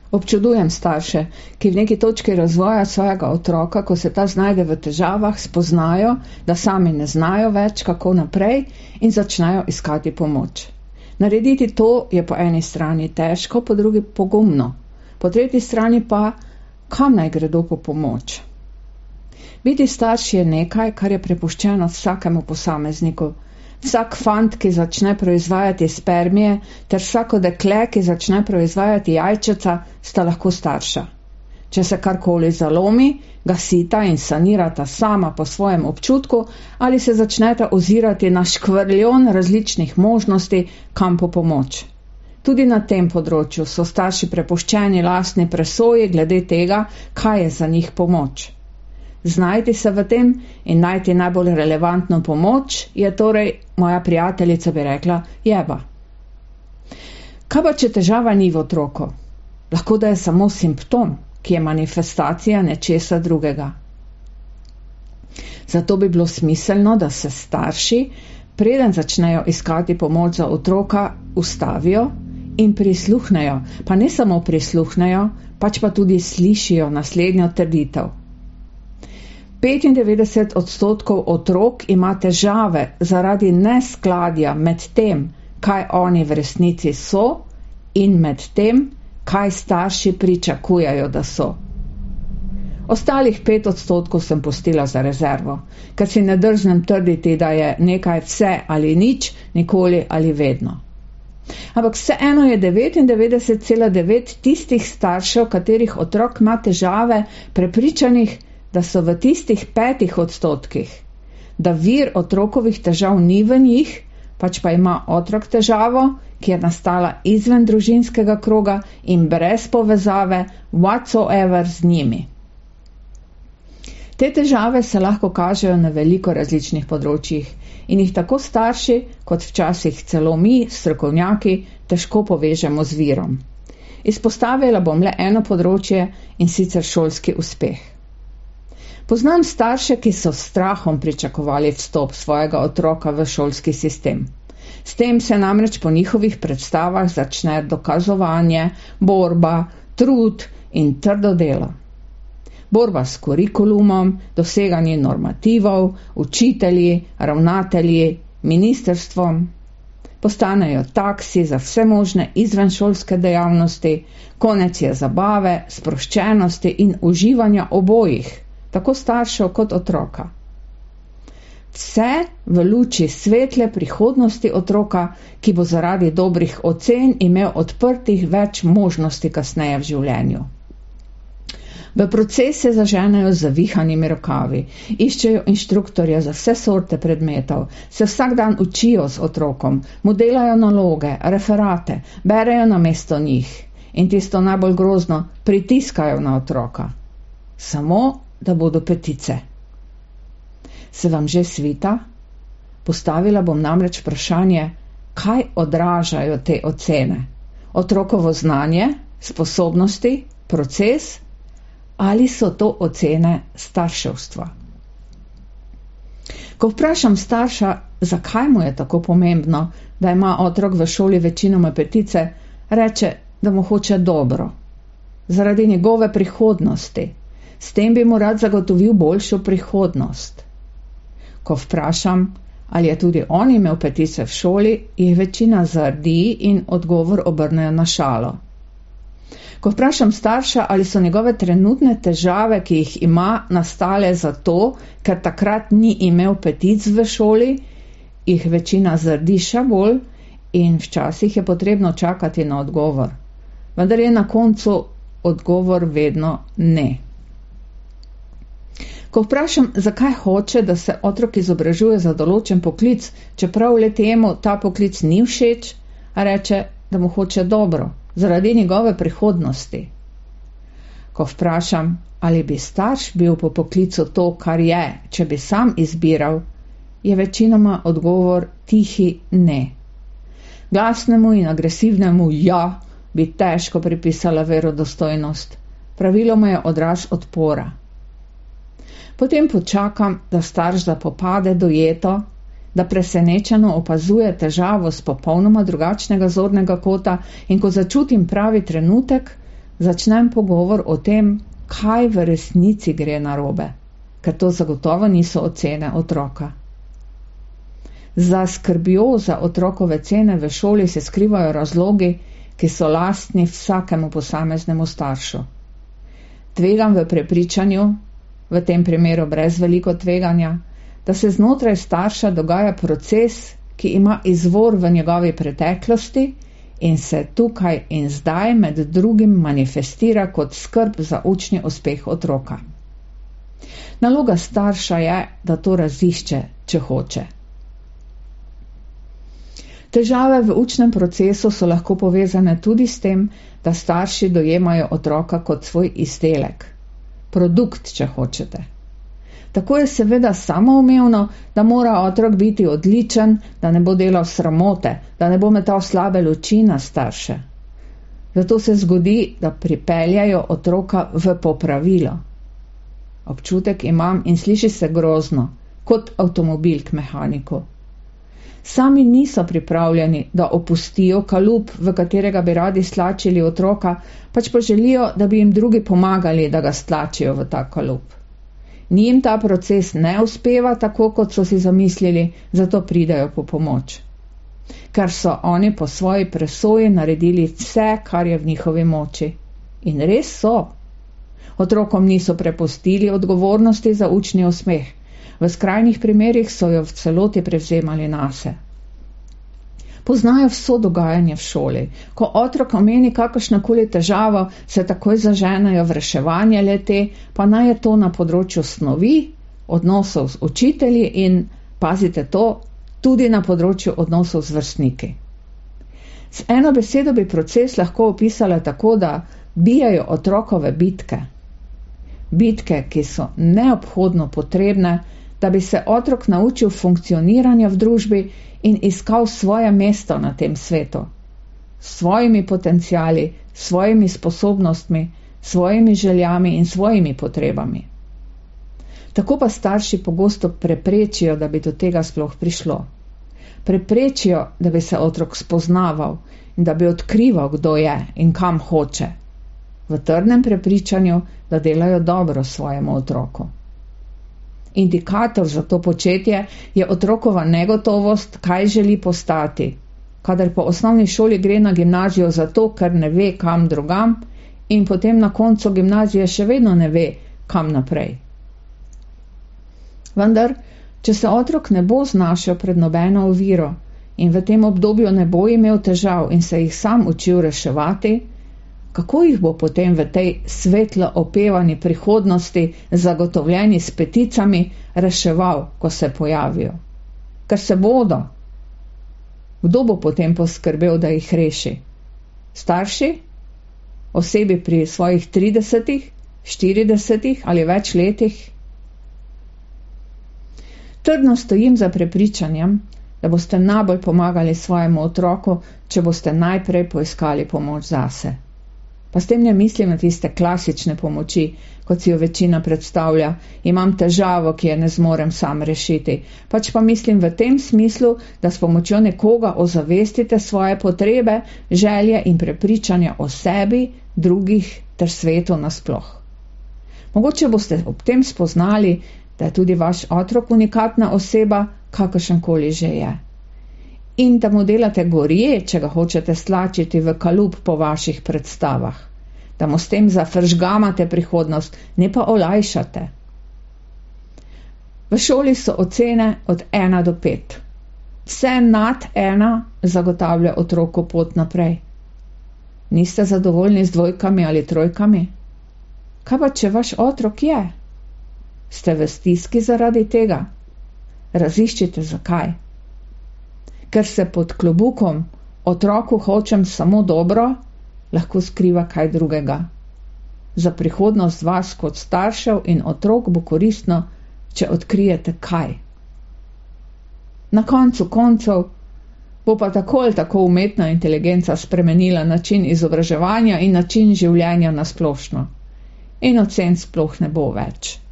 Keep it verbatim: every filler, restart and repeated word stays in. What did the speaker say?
Občudujem starše, ki v neki točki razvoja svojega otroka, ko se ta znajde v težavah, spoznajo, da sami ne znajo več, kako naprej in začnejo iskati pomoč. Narediti to je po eni strani težko, po drugi pogumno, po tretji strani pa, kam naj gredo po pomoč. Biti starš je nekaj, kar je prepuščeno vsakemu posamezniku. Vsak fant, ki začne proizvajati spermije, ter vsako dekle, ki začne proizvajati jajčeca, sta lahko starša. Če se karkoli zalomi, gasita in sanirata sama po svojem občutku ali se začneta ozirati na škvrljon različnih možnosti, kam po pomoč. Tudi na tem področju so starši prepuščeni lastni presoji glede tega, kaj je za njih pomoč. Znajti se v tem in najti najbolj relevantno pomoč je torej, moja prijateljica bi rekla, jeba. Kaj pa, če težava ni v otroku? Lahko da je samo simptom, ki je manifestacija nečesa drugega. Zato bi bilo smiselno, da se starši, preden začnejo iskati pomoč za otroka, ustavijo in prisluhnejo, pa ne samo prisluhnejo, pač pa tudi slišijo naslednjo trditev. petindevetdeset odstotkov otrok ima težave zaradi neskladja med tem, kaj oni v resnici so in med tem, kaj starši pričakujejo, da so. Ostalih pet odstotkov sem pustila za rezervo, ker si ne drznem trditi, da je nekaj vse ali nič, nikoli ali vedno. Ampak vseeno je devetindevetdeset cela devet tistih staršev, katerih otrok ima težave, prepričanih, da so v tistih petih odstotkih, da vir otrokovih težav ni v njih, pač pa ima otrok težavo, ki je nastala izven družinskega kroga in brez povezave whatsoever z njimi. Te težave se lahko kažejo na veliko različnih področjih in jih tako starši, kot včasih celo mi, strokovnjaki, težko povežemo z virom. Izpostavila bom le eno področje in sicer šolski uspeh. Poznam starše, ki so s strahom pričakovali vstop svojega otroka v šolski sistem. S tem se namreč po njihovih predstavah začne dokazovanje, borba, trud in trdo delo. Borba s kurikulumom, doseganje normativov, učitelji, ravnatelji, ministrstvom. Postanejo taksi za vse možne izvenšolske dejavnosti, konec je zabave, sproščenosti in uživanja obojih, tako staršev kot otroka. Vse v luči svetle prihodnosti otroka, ki bo zaradi dobrih ocen imel odprtih več možnosti kasneje v življenju. V proces se zaženejo z zavihanimi rokavi, iščejo inštruktorja za vse sorte predmetov, se vsak dan učijo z otrokom, mu delajo naloge, referate, berejo namesto njih in tisto najbolj grozno, pritiskajo na otroka. Samo da bodo petice. Se vam že svita? Postavila bom namreč vprašanje, kaj odražajo te ocene? Otrokovo znanje, sposobnosti, proces ali so to ocene starševstva? Ko vprašam starša, zakaj mu je tako pomembno, da ima otrok v šoli večinoma petice, reče, da mu hoče dobro, zaradi njegove prihodnosti. S tem bi mu rad zagotovil boljšo prihodnost. Ko vprašam, ali je tudi on imel petice v šoli, jih večina zardi in odgovor obrnejo na šalo. Ko vprašam starša, ali so njegove trenutne težave, ki jih ima, nastale zato, ker takrat ni imel petic v šoli, jih večina zardi še bolj in včasih je potrebno čakati na odgovor. Vendar je na koncu odgovor vedno ne. Ko vprašam, zakaj hoče, da se otrok izobražuje za določen poklic, čeprav le temu ta poklic ni všeč, reče, da mu hoče dobro, zaradi njegove prihodnosti. Ko vprašam, ali bi starš bil po poklicu to, kar je, če bi sam izbiral, je večinoma odgovor tihi ne. Glasnemu in agresivnemu ja bi težko pripisala verodostojnost. Praviloma je odraz odpora. Potem počakam, da starš zapopade dojeto, da presenečeno opazuje težavo z popolnoma drugačnega zornega kota in ko začutim pravi trenutek, začnem pogovor o tem, kaj v resnici gre narobe, ker to zagotovo niso ocene otroka. Za skrbjo za otrokove cene v šoli se skrivajo razlogi, ki so lastni vsakemu posameznemu staršu. Tvegam v prepričanju, v tem primeru brez veliko tveganja, da se znotraj starša dogaja proces, ki ima izvor v njegovi preteklosti in se tukaj in zdaj med drugim manifestira kot skrb za učni uspeh otroka. Naloga starša je, da to razišče, če hoče. Težave v učnem procesu so lahko povezane tudi s tem, da starši dojemajo otroka kot svoj izdelek, produkt, če hočete. Tako je seveda samoumevno, da mora otrok biti odličen, da ne bo delal sramote, da ne bo metal slabe luči na starše. Zato se zgodi, da pripeljajo otroka v popravilo. Občutek imam in sliši se grozno, kot avtomobil k mehaniku. Sami niso pripravljeni, da opustijo kalup, v katerega bi radi stlačili otroka, pač pa želijo, da bi jim drugi pomagali, da ga stlačijo v ta kalup. Njim ta proces ne uspeva tako, kot so si zamislili, zato pridajo po pomoč. Ker so oni po svoji presoji naredili vse, kar je v njihovi moči. In res so. Otrokom niso prepustili odgovornosti za učni uspeh. V skrajnih primerih so jo v celoti prevzemali nase. Poznajo vso dogajanje v šoli. Ko otrok omeni kakršnakoli težavo, se takoj zaženajo v reševanje le-te, pa naj je to na področju snovi, odnosov z učitelji in, pazite to, tudi na področju odnosov z vrstniki. Z eno besedo bi proces lahko opisala tako, da bijajo otrokove bitke. Bitke, ki so neobhodno potrebne, da bi se otrok naučil funkcioniranja v družbi in iskal svoje mesto na tem svetu. S svojimi potenciali, svojimi sposobnostmi, svojimi željami in svojimi potrebami. Tako pa starši pogosto preprečijo, da bi do tega sploh prišlo. Preprečijo, da bi se otrok spoznaval in da bi odkrival, kdo je in kam hoče. V trdnem prepričanju, da delajo dobro svojemu otroku. Indikator za to početje je otrokova negotovost, kaj želi postati, kadar po osnovni šoli gre na gimnazijo zato, ker ne ve, kam drugam, in potem na koncu gimnazije še vedno ne ve, kam naprej. Vendar, če se otrok ne bo znašel pred nobeno oviro in v tem obdobju ne bo imel težav in se jih sam učil reševati, kako jih bo potem v tej svetlo opevani prihodnosti, zagotovljeni s peticami, reševal, ko se pojavijo? Ker se bodo. Kdo bo potem poskrbel, da jih reši? Starši? Osebi pri svojih tridesetih, štiridesetih ali več letih? Trdno stojim za prepričanjem, da boste najbolj pomagali svojemu otroku, če boste najprej poiskali pomoč zase. Pa s tem ne mislim na tiste klasične pomoči, kot si jo večina predstavlja, imam težavo, ki je ne zmorem sam rešiti, pač pa mislim v tem smislu, da s pomočjo nekoga ozavestite svoje potrebe, želje in prepričanja o sebi, drugih ter svetu nasploh. Mogoče boste ob tem spoznali, da je tudi vaš otrok unikatna oseba, kakršenkoli že je. In da mu delate gorje, če ga hočete stlačiti v kalup po vaših predstavah, da mu s tem zafržgamate prihodnost, ne pa olajšate. V šoli so ocene od ena do pet. Vse nad ena zagotavlja otroku pot naprej. Niste zadovoljni z dvojkami ali trojkami? Kaj pa, če vaš otrok je? Ste v stiski zaradi tega? Raziščite zakaj. Ker se pod klobukom otroku hočem samo dobro, lahko skriva kaj drugega. Za prihodnost vas kot staršev in otrok bo koristno, če odkrijete kaj. Na koncu koncev bo pa tako ali tako umetna inteligenca spremenila način izobraževanja in način življenja na splošno. In ocen sploh ne bo več.